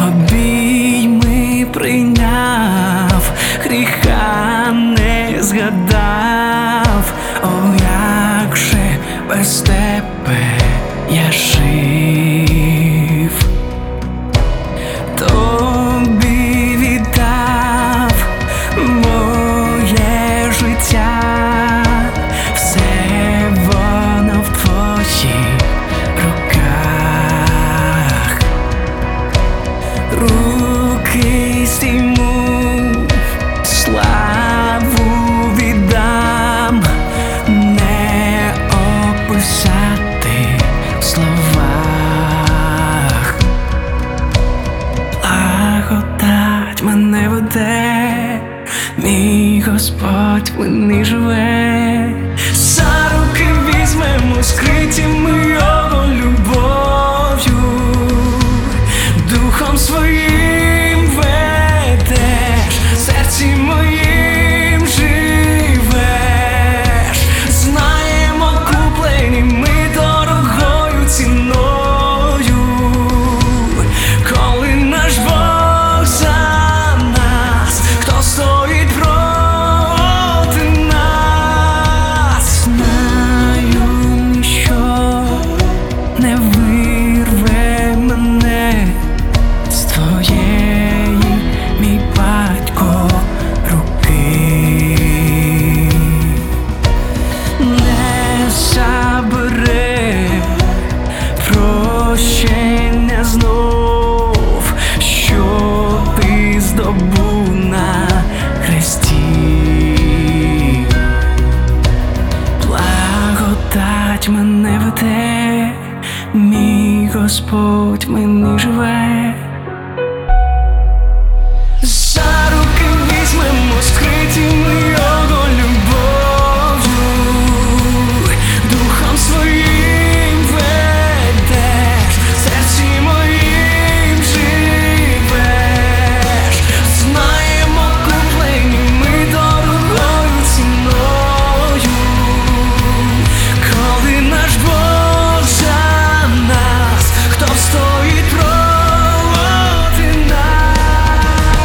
обійми прийняв, гріха не згадав. О, як же без тебе я жив, тобі віддав моє життя, все воно в твоїх руках. Руки стійму, славу віддам, не описати в словах. Благодать мене веде, мій Господь в мені живе. За руки візьмемо, скриті ми Його любов'ю, Духом Своїм ведеш, в серці моїм живеш. Знаємо, куплені ми дорогою ціною, коли наш Бог за нас, хто стоїть проти нас. Знаю, ніщо не вирве мене з твоєї, мій батько, руки, не забере прощення знов, що ти здобув на хресті. Благодать мене веде, мій Господь в мені живе. За руки візьмемо, скриті ми Його любов'ю, Духом Своїм ведеш, в серці моїм живеш. Знаємо, куплені ми дорогою ціною, коли наш Бог за нас, хто стоїть проти нас.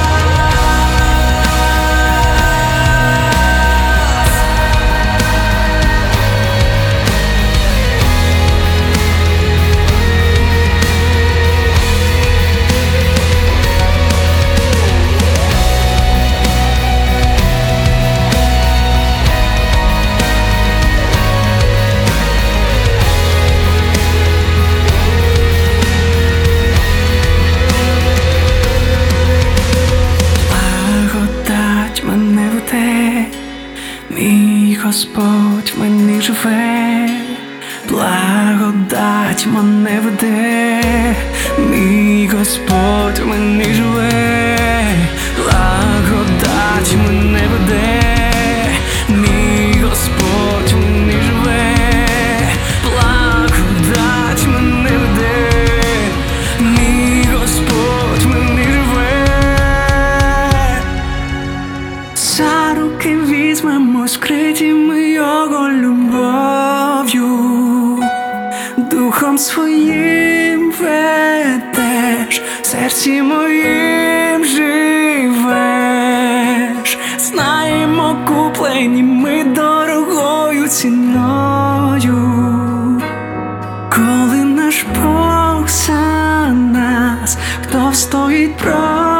Благодать мене веде, мій Господь в мені живе. Благодать мене веде, мій Господь в мені живе. Благодать мене веде, мій Господь в мені живе. Благодать мене веде, мій Господь в мені живе. За руки візьмемо, скриті ми Його любов'ю, Духом Своїм ведеш, в серці моїм живеш. Знаємо, куплені ми дорогою ціною, коли наш Бог за нас, хто стоїть проти